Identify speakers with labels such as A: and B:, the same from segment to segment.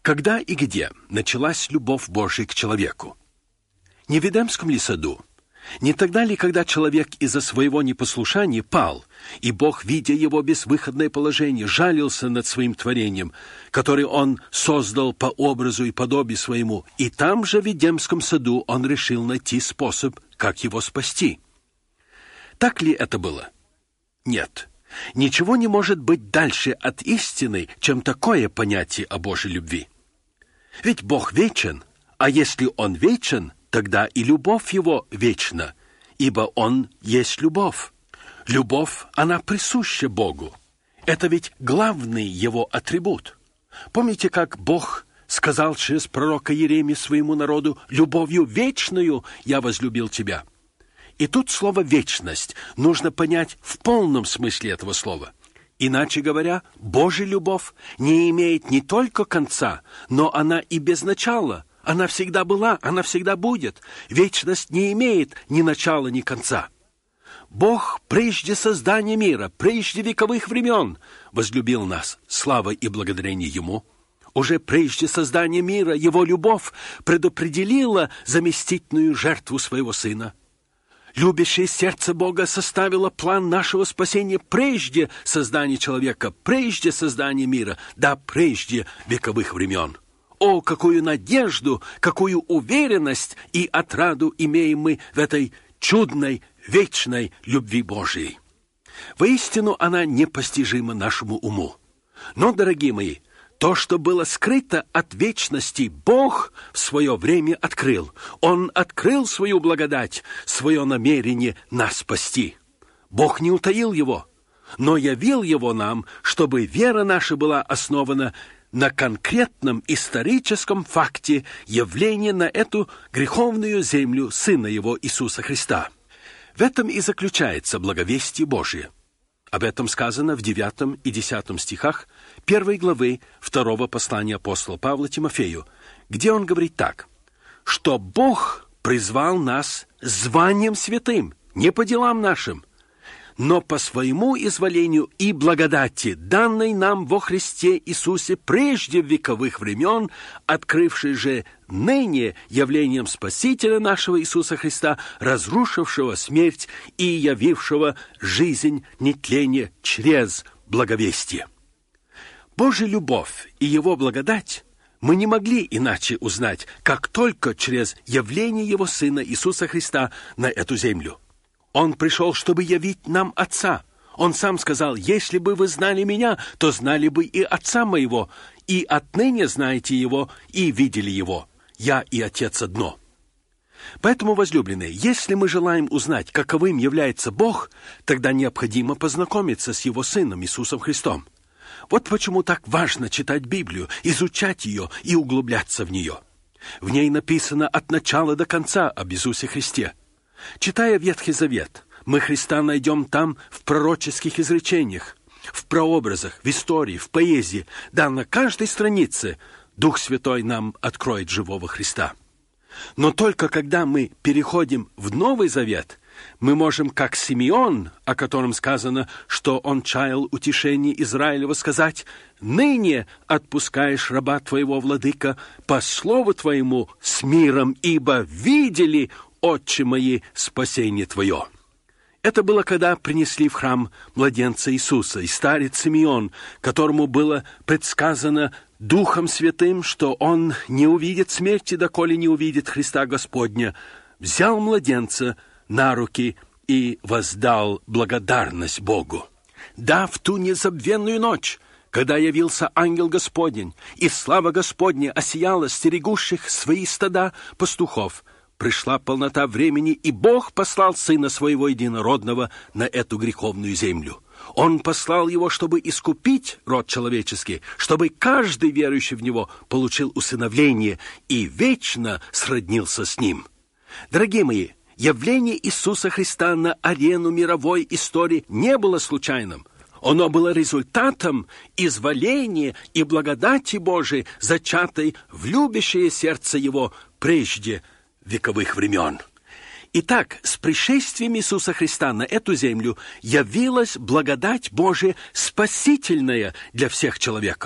A: Когда и где началась любовь Божия к человеку? Не в Эдемском ли саду? Не тогда ли, когда человек из-за своего непослушания пал, и Бог, видя его безвыходное положение, жалился над своим творением, которое он создал по образу и подобию своему, и там же в Эдемском саду он решил найти способ, как его спасти? Так ли это было? Нет. Ничего не может быть дальше от истины, чем такое понятие о Божьей любви. Ведь Бог вечен, а если Он вечен, тогда и любовь Его вечна, ибо Он есть любовь. Любовь, она присуща Богу. Это ведь главный Его атрибут. Помните, как Бог сказал через пророка Иеремию своему народу: «Любовью вечною я возлюбил тебя». И тут слово «вечность» нужно понять в полном смысле этого слова. Иначе говоря, Божья любовь не имеет не только конца, но она и без начала. Она всегда была, она всегда будет. Вечность не имеет ни начала, ни конца. Бог прежде создания мира, прежде вековых времен возлюбил нас, слава и благодарение Ему. Уже прежде создания мира Его любовь предопределила заместительную жертву Своего Сына. Любящее сердце Бога составило план нашего спасения прежде создания человека, прежде создания мира, да прежде вековых времен. О, какую надежду, какую уверенность и отраду имеем мы в этой чудной, вечной любви Божией! Воистину, она непостижима нашему уму. Но, дорогие мои, то, что было скрыто от вечности, Бог в свое время открыл. Он открыл свою благодать, свое намерение нас спасти. Бог не утаил его, но явил его нам, чтобы вера наша была основана на конкретном историческом факте явления на эту греховную землю Сына Его Иисуса Христа. В этом и заключается благовестие Божие. Об этом сказано в 9 и 10 стихах 1 главы 2 послания апостола Павла Тимофею, где он говорит так: «Что Бог призвал нас званием святым, не по делам нашим, но по своему изволению и благодати, данной нам во Христе Иисусе прежде вековых времен, открывшей же ныне явлением Спасителя нашего Иисуса Христа, разрушившего смерть и явившего жизнь нетление через благовестие». Божья любовь и Его благодать мы не могли иначе узнать, как только через явление Его Сына Иисуса Христа на эту землю. Он пришел, чтобы явить нам Отца. Он сам сказал: «Если бы вы знали Меня, то знали бы и Отца Моего, и отныне знаете Его, и видели Его. Я и Отец одно». Поэтому, возлюбленные, если мы желаем узнать, каковым является Бог, тогда необходимо познакомиться с Его Сыном Иисусом Христом. Вот почему так важно читать Библию, изучать ее и углубляться в нее. В ней написано от начала до конца об Иисусе Христе. Читая Ветхий Завет, мы Христа найдем там в пророческих изречениях, в прообразах, в истории, в поэзии. Да, на каждой странице Дух Святой нам откроет живого Христа. Но только когда мы переходим в Новый Завет, мы можем, как Симеон, о котором сказано, что он чаял утешение Израилева, сказать: «Ныне отпускаешь раба твоего, владыка, по слову твоему с миром, ибо видели, отче мои, спасение твое». Это было, когда принесли в храм младенца Иисуса, и старец Симеон, которому было предсказано Духом Святым, что он не увидит смерти, доколе не увидит Христа Господня, взял младенца на руки и воздал благодарность Богу. Да, в ту незабвенную ночь, когда явился ангел Господень, и слава Господня осияла стерегущих свои стада пастухов, пришла полнота времени, и Бог послал Сына Своего Единородного на эту греховную землю. Он послал Его, чтобы искупить род человеческий, чтобы каждый верующий в Него получил усыновление и вечно сроднился с Ним. Дорогие мои, явление Иисуса Христа на арену мировой истории не было случайным. Оно было результатом изволения и благодати Божией, зачатой в любящее сердце Его прежде вековых времен. Итак, с пришествием Иисуса Христа на эту землю явилась благодать Божия спасительная для всех человеков.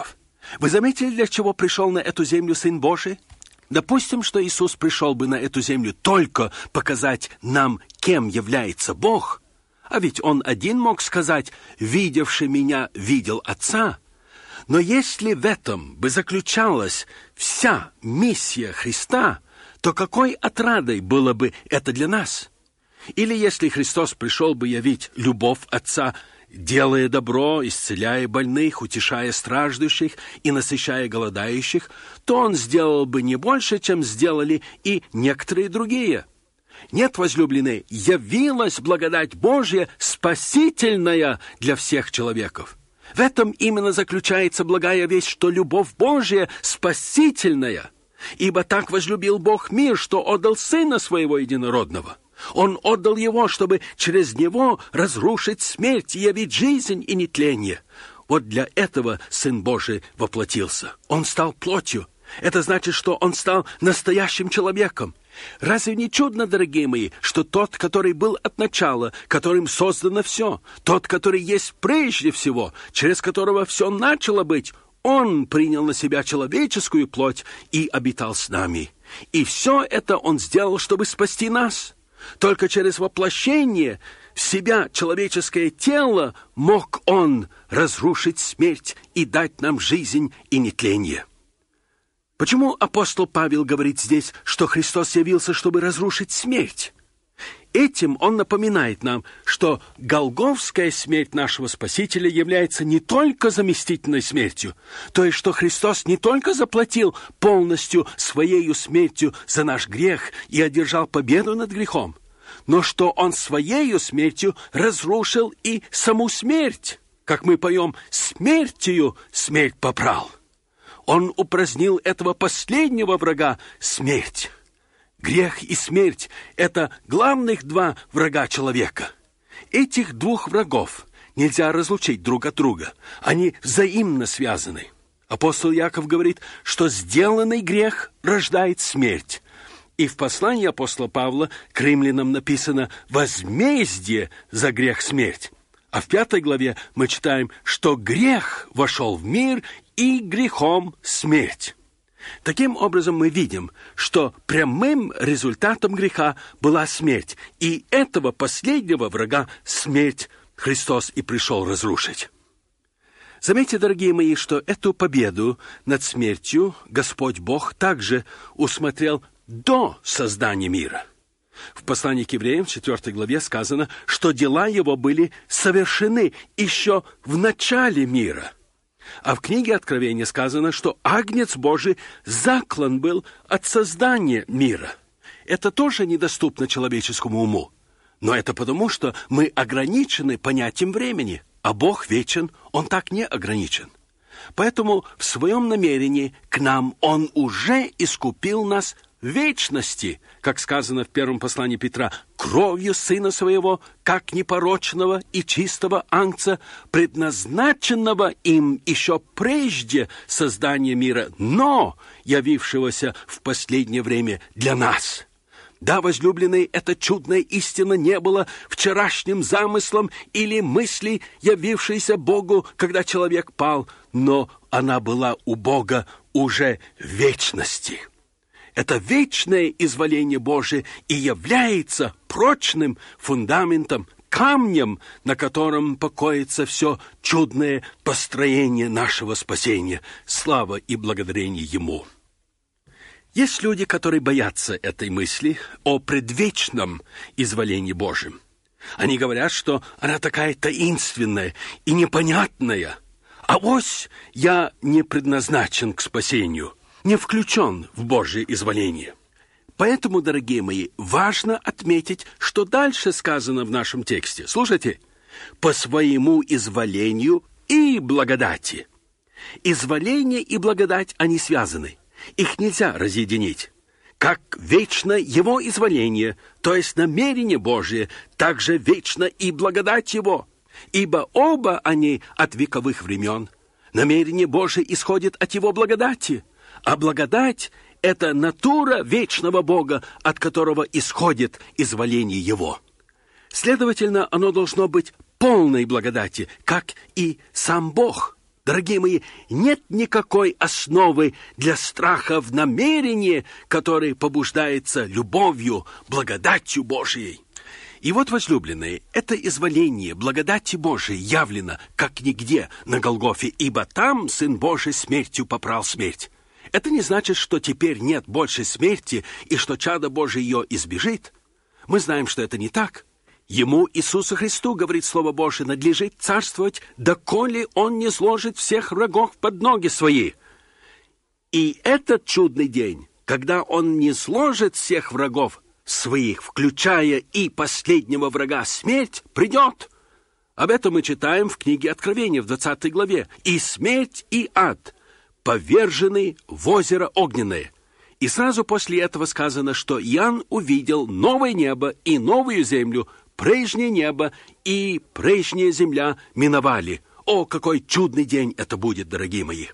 A: Вы заметили, для чего пришел на эту землю Сын Божий? Допустим, что Иисус пришел бы на эту землю только показать нам, кем является Бог, а ведь Он один мог сказать: «Видевший меня, видел Отца». Но если в этом бы заключалась вся миссия Христа, то какой отрадой было бы это для нас? Или если Христос пришел бы явить любовь Отца, делая добро, исцеляя больных, утешая страждущих и насыщая голодающих, то Он сделал бы не больше, чем сделали и некоторые другие. Нет, возлюбленные, явилась благодать Божья, спасительная для всех человеков. В этом именно заключается благая весть, что любовь Божья спасительная. Ибо так возлюбил Бог мир, что отдал Сына Своего Единородного. Он отдал Его, чтобы через Него разрушить смерть и явить жизнь и нетление. Вот для этого Сын Божий воплотился. Он стал плотью. Это значит, что Он стал настоящим человеком. Разве не чудно, дорогие мои, что тот, который был от начала, которым создано все, тот, который есть прежде всего, через которого все начало быть, Он принял на себя человеческую плоть и обитал с нами. И все это Он сделал, чтобы спасти нас. Только через воплощение в себя человеческое тело мог Он разрушить смерть и дать нам жизнь и нетление. Почему апостол Павел говорит здесь, что Христос явился, чтобы разрушить смерть? Этим он напоминает нам, что голгофская смерть нашего Спасителя является не только заместительной смертью, то есть, что Христос не только заплатил полностью Своею смертью за наш грех и одержал победу над грехом, но что Он Своею смертью разрушил и саму смерть, как мы поем: «Смертью смерть попрал». Он упразднил этого последнего врага — смерть. Грех и смерть — это главных два врага человека. Этих двух врагов нельзя разлучить друг от друга. Они взаимно связаны. Апостол Яков говорит, что сделанный грех рождает смерть. И в послании апостола Павла к римлянам написано «возмездие за грех смерть». А в 5 главе мы читаем, что грех вошел в мир, и грехом смерть. Таким образом, мы видим, что прямым результатом греха была смерть, и этого последнего врага, смерть, Христос и пришел разрушить. Заметьте, дорогие мои, что эту победу над смертью Господь Бог также усмотрел до создания мира. В послании к евреям, в 4 главе, сказано, что дела Его были совершены еще в начале мира. А в книге Откровения сказано, что Агнец Божий заклан был от создания мира. Это тоже недоступно человеческому уму. Но это потому, что мы ограничены понятием времени, а Бог вечен, Он так не ограничен. Поэтому в своем намерении к нам Он уже искупил нас в вечности, как сказано в первом послании Петра, кровью Сына Своего, как непорочного и чистого агнца, предназначенного им еще прежде создания мира, но явившегося в последнее время для нас. Да, возлюбленные, эта чудная истина не была вчерашним замыслом или мыслей, явившейся Богу, когда человек пал, но она была у Бога уже в вечности. Это вечное изволение Божие и является прочным фундаментом, камнем, на котором покоится все чудное построение нашего спасения. Слава и благодарение Ему. Есть люди, которые боятся этой мысли о предвечном изволении Божьем. Они говорят, что она такая таинственная и непонятная. Авось я не предназначен к спасению, не включен в Божье изволение. Поэтому, дорогие мои, важно отметить, что дальше сказано в нашем тексте. Слушайте. «По своему изволению и благодати». Изволение и благодать, они связаны. Их нельзя разъединить. Как вечно Его изволение, то есть намерение Божие, так же вечно и благодать Его. Ибо оба они от вековых времен. Намерение Божие исходит от Его благодати. А благодать — это натура вечного Бога, от которого исходит изволение Его. Следовательно, оно должно быть полной благодати, как и сам Бог. Дорогие мои, нет никакой основы для страха в намерении, которое побуждается любовью, благодатью Божией. И вот, возлюбленные, это изволение благодати Божией явлено, как нигде, на Голгофе, ибо там Сын Божий смертью попрал смерть. Это не значит, что теперь нет больше смерти и что чадо Божие ее избежит. Мы знаем, что это не так. Ему, Иисусу Христу, говорит Слово Божие, надлежит царствовать, доколе Он не сложит всех врагов под ноги свои. И этот чудный день, когда Он не сложит всех врагов своих, включая и последнего врага, смерть, придет. Об этом мы читаем в книге Откровения в 20 главе. «И смерть, и ад повержены в озеро огненное». И сразу после этого сказано, что Иоанн увидел новое небо и новую землю, прежнее небо и прежняя земля миновали. О, какой чудный день это будет, дорогие мои!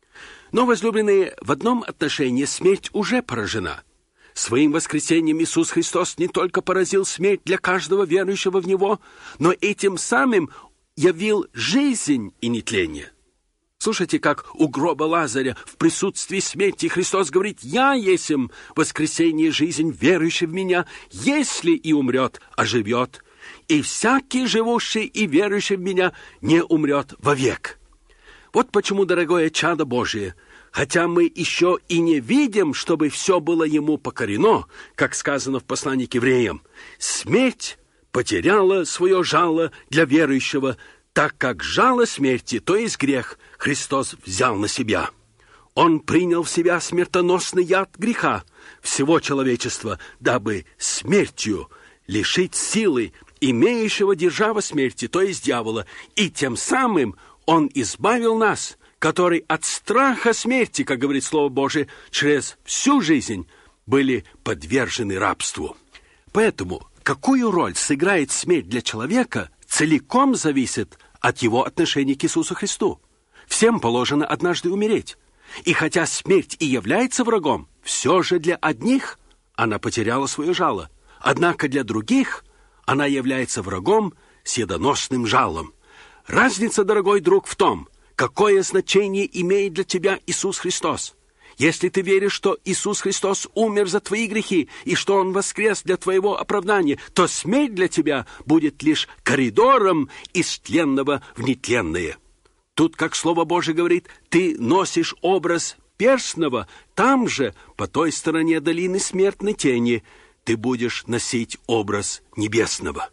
A: Но, возлюбленные, в одном отношении смерть уже поражена. Своим воскресением Иисус Христос не только поразил смерть для каждого верующего в Него, но этим самым явил жизнь и нетление. Слушайте, как у гроба Лазаря в присутствии смерти Христос говорит: «Я есмь воскресение и жизнь, верующий в Меня, если и умрет, оживет, и всякий живущий и верующий в Меня не умрет вовек». Вот почему, дорогое чадо Божие, хотя мы еще и не видим, чтобы все было Ему покорено, как сказано в послании к евреям, смерть потеряла свое жало для верующего, так как жало смерти, то есть грех, Христос взял на себя. Он принял в себя смертоносный яд греха всего человечества, дабы смертью лишить силы имеющего держава смерти, то есть дьявола, и тем самым Он избавил нас, которые от страха смерти, как говорит Слово Божие, через всю жизнь были подвержены рабству. Поэтому какую роль сыграет смерть для человека, целиком зависит от его отношения к Иисусу Христу. Всем положено однажды умереть. И хотя смерть и является врагом, все же для одних она потеряла свое жало. Однако для других она является врагом с ядоносным жалом. Разница, дорогой друг, в том, какое значение имеет для тебя Иисус Христос. Если ты веришь, что Иисус Христос умер за твои грехи и что Он воскрес для твоего оправдания, то смерть для тебя будет лишь коридором из тленного в нетленное. Тут, как Слово Божие говорит, ты носишь образ перстного, там же, по той стороне долины смертной тени, ты будешь носить образ небесного.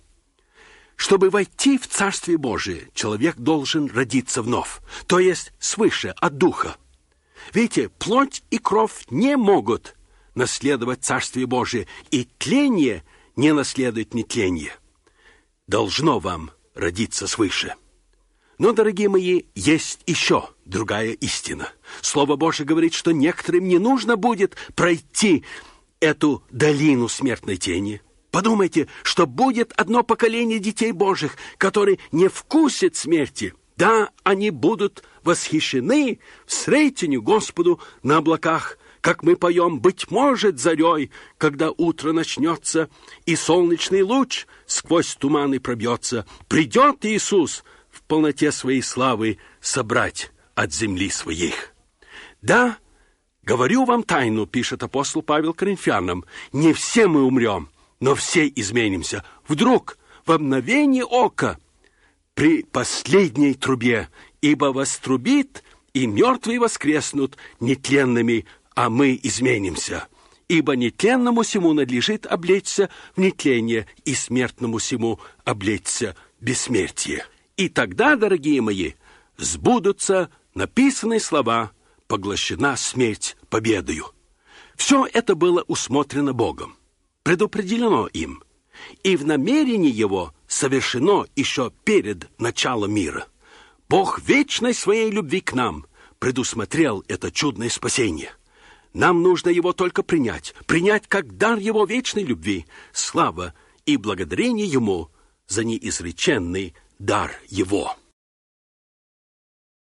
A: Чтобы войти в Царствие Божие, человек должен родиться вновь, то есть свыше, от Духа. Видите, плоть и кровь не могут наследовать Царствие Божие, и тление не наследует нетление. Должно вам родиться свыше. Но, дорогие мои, есть еще другая истина. Слово Божие говорит, что некоторым не нужно будет пройти эту долину смертной тени. Подумайте, что будет одно поколение детей Божьих, которые не вкусят смерти. Да, они будут восхищены встретению Господу на облаках, как мы поем, быть может, зарей, когда утро начнется, и солнечный луч сквозь туманы пробьется. Придет Иисус в полноте своей славы собрать от земли своих. Да, говорю вам тайну, пишет апостол Павел Коринфянам, не все мы умрем, но все изменимся. Вдруг, в мгновение ока, при последней трубе, ибо вострубит, и мертвые воскреснут нетленными, а мы изменимся. Ибо нетленному сему надлежит облечься в нетление, и смертному сему облечься в бессмертие. И тогда, дорогие мои, сбудутся написанные слова: поглощена смерть победою. Все это было усмотрено Богом, предопределено им, и в намерении Его совершено еще перед началом мира. Бог вечной своей любви к нам предусмотрел это чудное спасение. Нам нужно его только принять как дар Его вечной любви, слава и благодарение Ему за неизреченный дар Его.